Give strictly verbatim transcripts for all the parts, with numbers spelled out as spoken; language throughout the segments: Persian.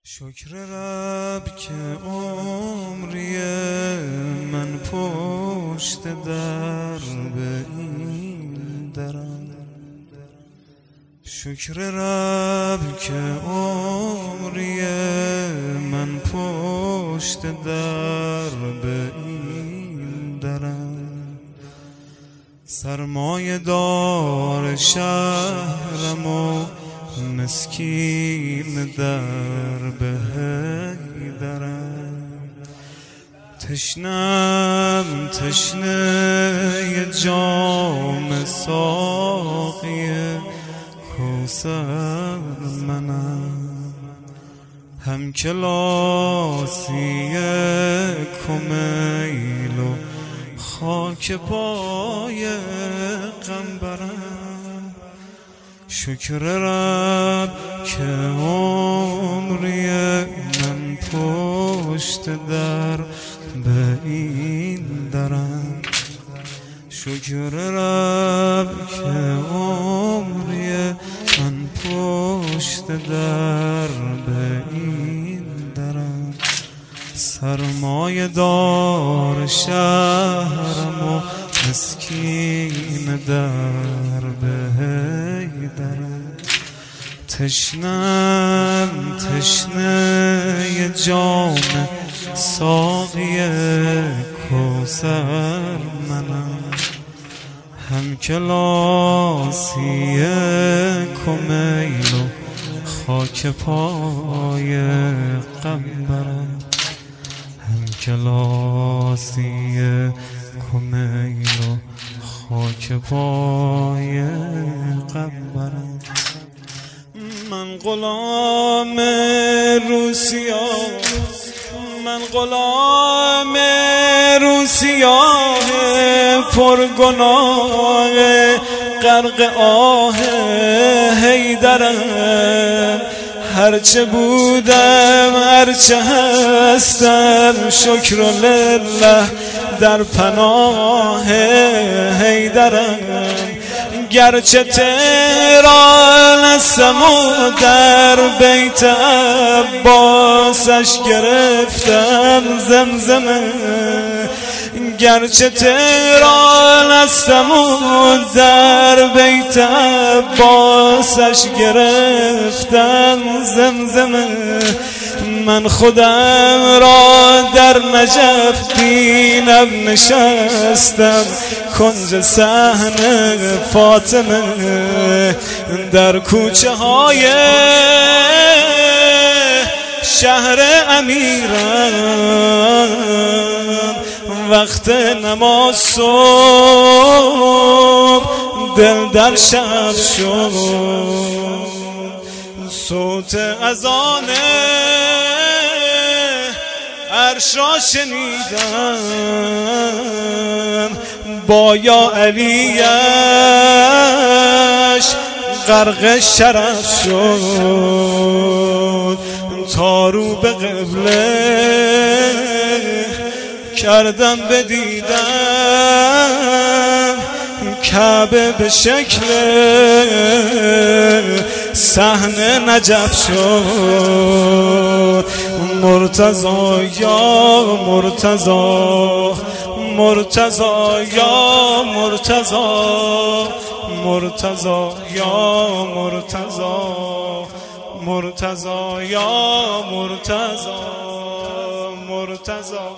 شکر رب که عمری من پشت در به این درم. شکر رب که عمری من پشت در به این درم. سرمایه دار شهرم و مسکین در به درم. تشنم تشنه جام ساقی کوثر منم. هم کلاسی کمیل و خاک پای قنبرم. شکر رب که عمری من پشت در به این درم. شکر رب که عمری من پشت در به این درم. سرمایه دار شهرم و مسکین در به درم. تشنم تشنه جام ساقی کوثر منم. هم کلاسی کمیل و خاک پای قنبرم. هم کلاسی کمیل و خاک پای قنبرم. من غلام روسیا من غلام روسیاه پرگناه غرق آه حیدرم. هرچه بودم هرچه هستم شکر لله در پناه حیدرم. گرچه تهران هستم و در بیت عباسش گرفتم زمزمه. گرچه تهران هستم و در بیت عباسش گرفتم زمزمه. من خودم را در نجف دیدم نشستم کنج صحن فاطمه. در کوچه های شهر امیرم وقت نماز صبح دل در شب شد. صوت اذان عرش را شنیدم با یا علیش غرق شرف شد. تا رو به قبله کردم بدیدم کعبه به شکل صحن نجف شد. مرتضی یا مرتضی مرتضی یا مرتضی مرتضی یا مرتضی مرتضی یا مرتضی مرتضی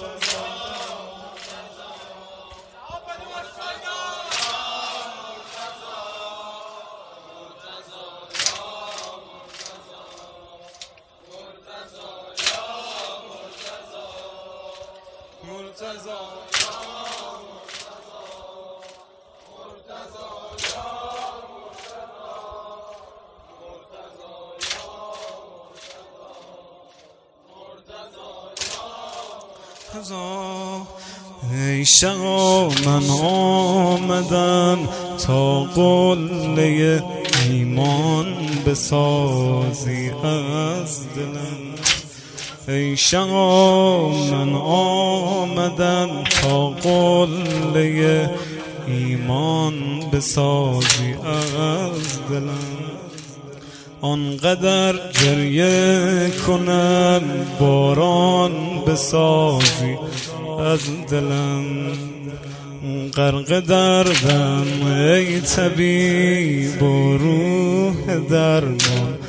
ای شقا من آمدم تا قله ایمان بسازی از دلم. ای شقا من آمدم تا قله ایمان بسازی از دلم. آنقدر گریه کنم باران بسازی از دلم، غرق دردم ای طبیب و روح درمان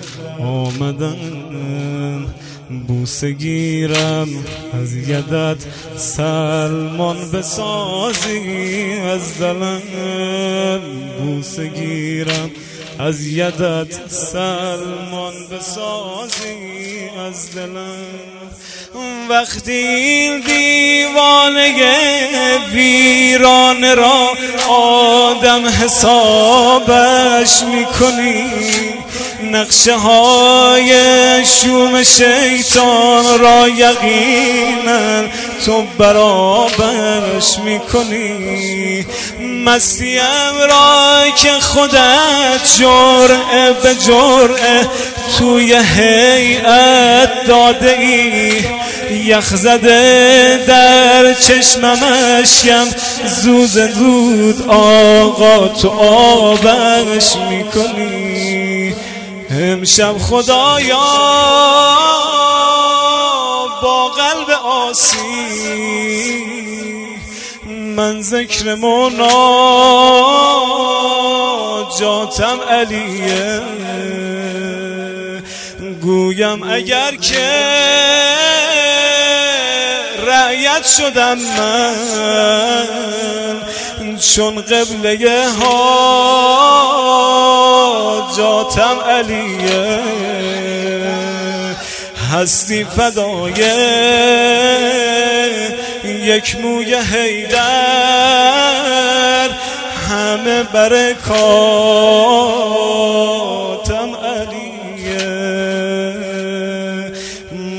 آمدن. بوسه گیرم از یدت سلمان بسازی از دلم، بوسه گیرم از یدت سلمان بسازی از دلم. وقتی دیوانه ویرانه را آدم حسابش میکنی، نقشه های شوم شیطان را یقینا تو برابرش میکنی. مسیم را که خودت جرعه به جرعه توی هیئت داده ای، یخ زده در چشممشیم زود زود آقا تو آبش میکنی. امشب خدایا با قلب آسی من ذکر مناجاتم علیه، گویم اگر که رعیت شدم من چون قبله حاجاتم علیه، هستی فدای یک موی حیدر، همه برکاتم علیه.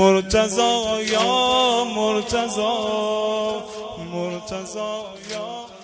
مرتضی یا مرتضی، مرتضی یا